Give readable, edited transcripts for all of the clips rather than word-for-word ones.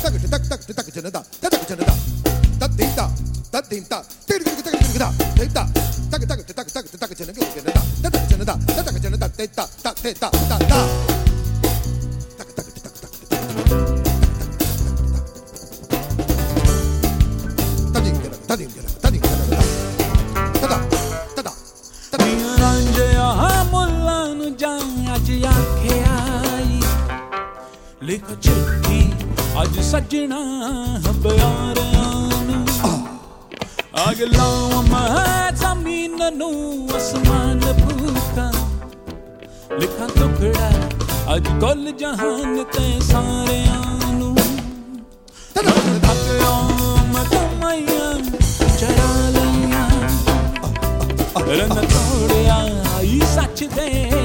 लिख चिट्ठी अज सजना प्यारियां नूं अग लावां मैं जमीन नूं आसमान फूका लिखा टुकड़ा अज कुल जहान ते सारियां नूं थकिया मैं कमाइयां चरा लियां रन तोड़िया सच दे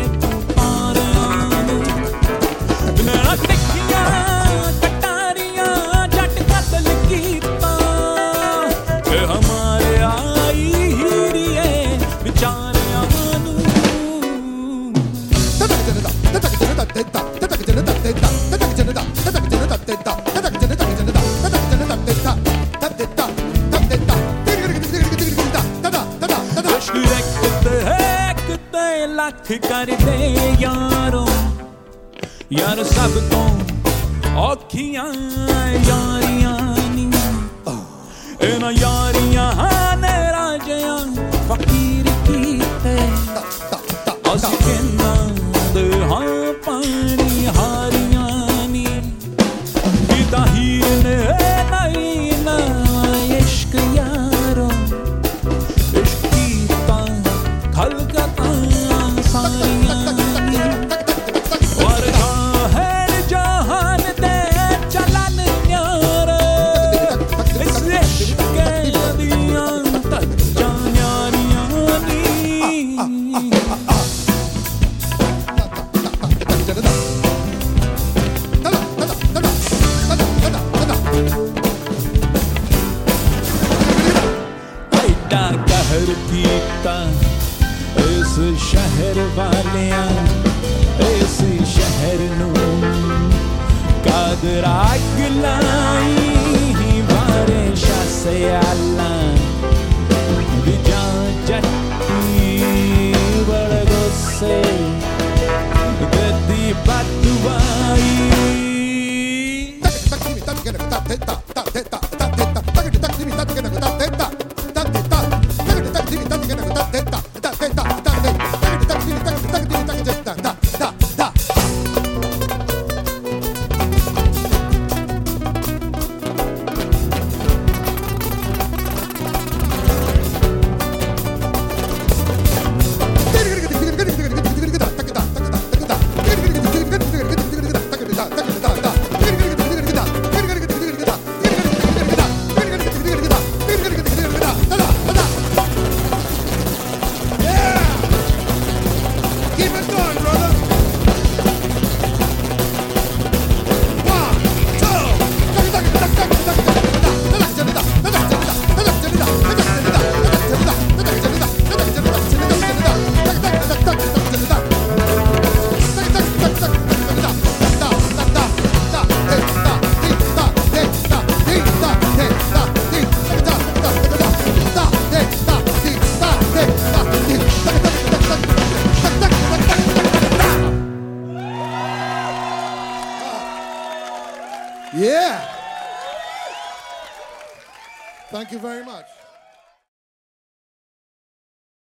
लख कर दे यारों यार सब तो औखियां यारियां नी इना यारियां ने राजियां फकीर कीते अस किन्ना दे हां पानी हारियां नी कीता हीर ने नहीं ना इश्क यारों इश्क कीता खलकता इस शहर वालियां इस शहर नूं कादर अग लाई बारिश सयाला बिजा जट्टी बड़ गुस्से गद्दी बदवाई Yeah. Thank you very much.